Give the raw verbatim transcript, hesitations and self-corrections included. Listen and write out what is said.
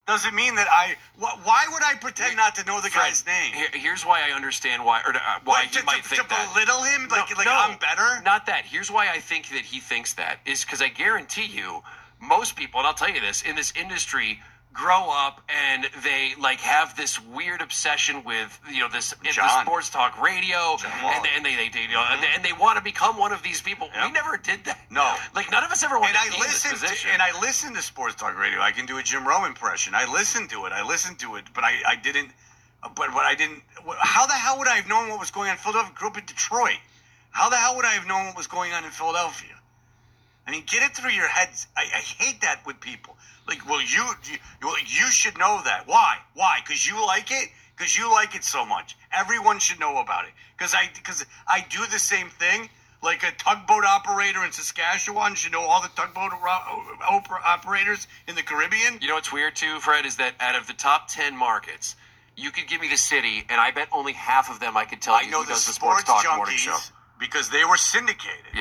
doesn't mean that I. Wh- why would I pretend not to know the Fred, guy's name? Here, here's why I understand why, or uh, why What, he to, might to, think to that. belittle him like no, like no, I'm better. Not that. Here's why I think that he thinks that is because I guarantee you, most people, and I'll tell you this, in this industry, grow up and they like have this weird obsession with you know this the John. sports talk radio, and, and they they, they you know mm-hmm. and they, and they want to become one of these people. Yep. We never did that. No, like none of us ever wanted and to I be in this listen position. to, and I listen to sports talk radio. I can do a Jim Rome impression. I listened to it. I listened to it, but I I didn't. But what I didn't. How the hell would I have known what was going on in Philadelphia? I grew up in Detroit. How the hell would I have known what was going on in Philadelphia? I mean, get it through your heads. I, I hate that with people. Like, well, you, you, you should know that. Why? Why? Because you like it? Because you like it so much. Everyone should know about it. Because I, because I do the same thing. Like a tugboat operator in Saskatchewan should know all the tugboat ro- operators in the Caribbean. You know what's weird too, Fred, is that out of the top ten markets, you could give me the city, and I bet only half of them I could tell I you know who the does the sports sports talk morning show. Because they were syndicated. Yeah.